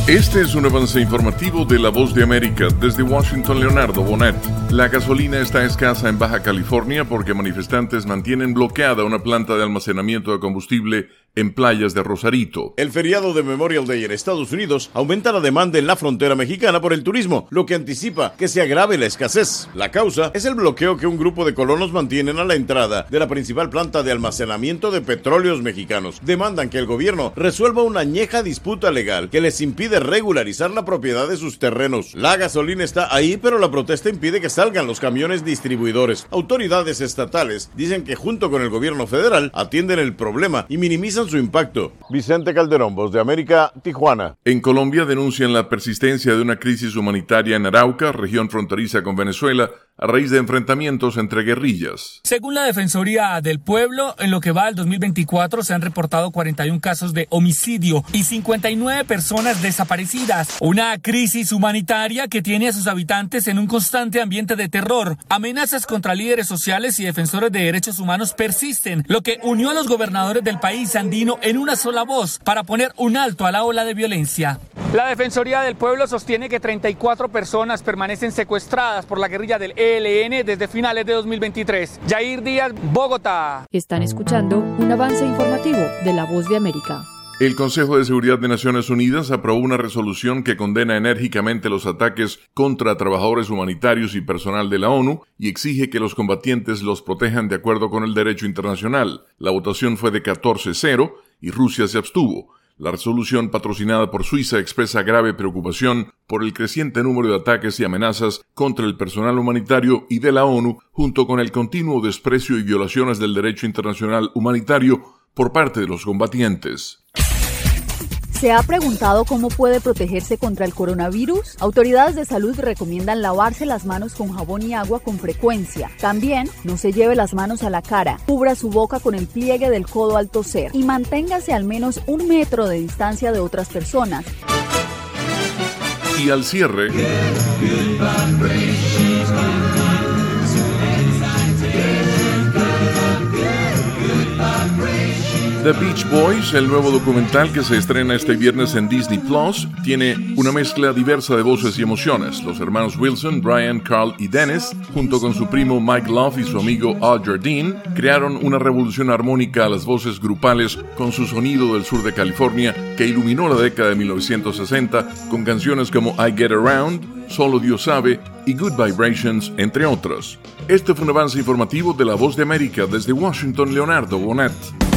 Este es un avance informativo de La Voz de América. Desde Washington, Leonardo Bonet. La gasolina está escasa en Baja California porque manifestantes mantienen bloqueada una planta de almacenamiento de combustible en playas de Rosarito. El feriado de Memorial Day en Estados Unidos aumenta la demanda en la frontera mexicana por el turismo, lo que anticipa que se agrave la escasez. La causa es el bloqueo que un grupo de colonos mantienen a la entrada de la principal planta de almacenamiento de petróleos mexicanos. Demandan que el gobierno resuelva una añeja disputa legal que les impide regularizar la propiedad de sus terrenos. La gasolina está ahí, pero la protesta impide que salgan los camiones distribuidores. Autoridades estatales dicen que junto con el gobierno federal atienden el problema y minimizan su impacto. Vicente Calderón, Voz de América, Tijuana. En Colombia denuncian la persistencia de una crisis humanitaria en Arauca, región fronteriza con Venezuela, a raíz de enfrentamientos entre guerrillas. Según la Defensoría del Pueblo, en lo que va al 2024 se han reportado 41 casos de homicidio y 59 personas desaparecidas. Una crisis humanitaria que tiene a sus habitantes en un constante ambiente de terror. Amenazas contra líderes sociales y defensores de derechos humanos persisten, lo que unió a los gobernadores del país andino en una sola voz para poner un alto a la ola de violencia. La Defensoría del Pueblo sostiene que 34 personas permanecen secuestradas por la guerrilla del ELN desde finales de 2023. Yair Díaz, Bogotá. Están escuchando un avance informativo de La Voz de América. El Consejo de Seguridad de Naciones Unidas aprobó una resolución que condena enérgicamente los ataques contra trabajadores humanitarios y personal de la ONU y exige que los combatientes los protejan de acuerdo con el derecho internacional. La votación fue de 14-0 y Rusia se abstuvo. La resolución, patrocinada por Suiza, expresa grave preocupación por el creciente número de ataques y amenazas contra el personal humanitario y de la ONU, junto con el continuo desprecio y violaciones del derecho internacional humanitario por parte de los combatientes. ¿Se ha preguntado cómo puede protegerse contra el coronavirus? Autoridades de salud recomiendan lavarse las manos con jabón y agua con frecuencia. También no se lleve las manos a la cara, cubra su boca con el pliegue del codo al toser y manténgase al menos 1 metro de distancia de otras personas. Y al cierre, The Beach Boys, el nuevo documental que se estrena este viernes en Disney Plus, tiene una mezcla diversa de voces y emociones. Los hermanos Wilson, Brian, Carl y Dennis, junto con su primo Mike Love y su amigo Al Jardine, crearon una revolución armónica a las voces grupales con su sonido del sur de California que iluminó la década de 1960 con canciones como I Get Around, Solo Dios Sabe y Good Vibrations, entre otras. Este fue un avance informativo de La Voz de América desde Washington, Leonardo Bonet.